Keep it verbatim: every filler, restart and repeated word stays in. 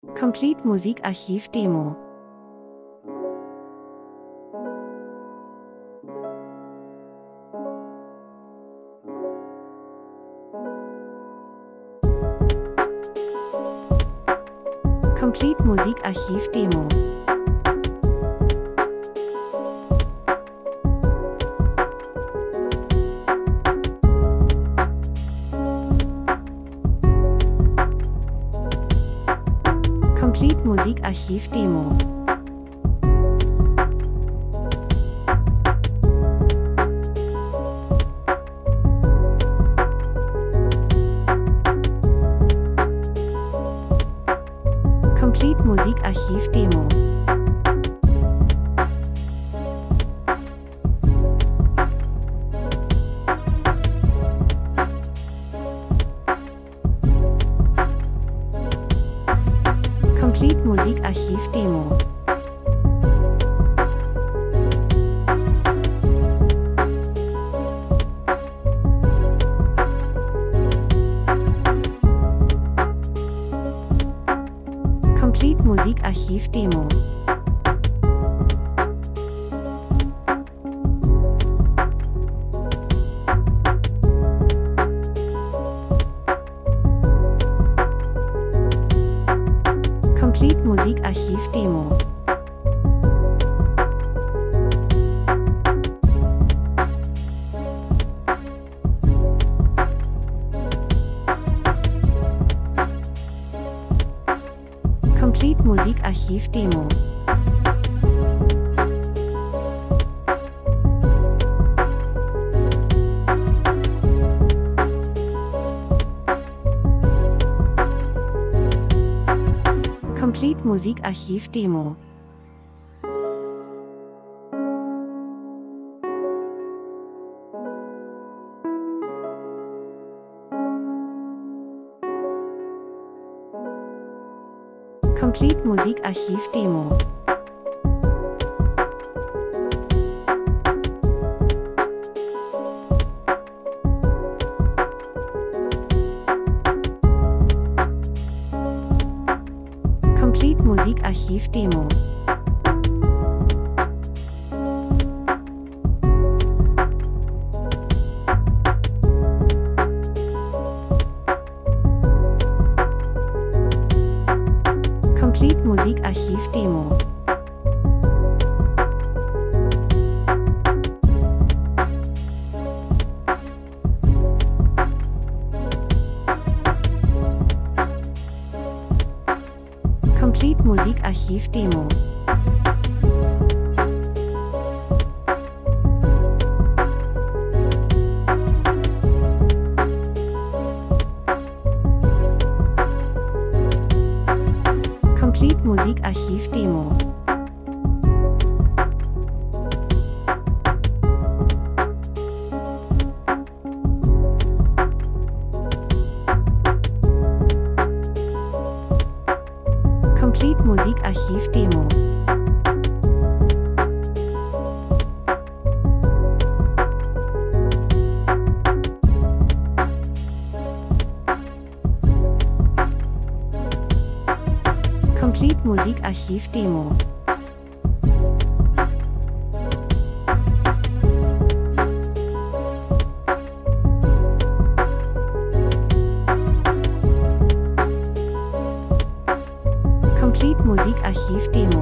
Complete Musikarchiv Demo. Complete Musikarchiv Demo. Complete Musikarchiv Demo. Complete Musikarchiv Demo. Complete Musikarchiv Demo. Complete Musikarchiv Demo. Complete Musikarchiv Demo. Complete Musikarchiv Demo. Complete Musikarchiv Demo. Complete Musikarchiv Demo. Complete Musikarchiv Demo. Complete Musikarchiv Demo. Complete Musikarchiv Demo. Complete Musikarchiv Demo. Complete Musikarchiv Demo. Complete Musikarchiv Demo. Complete Musikarchiv Demo.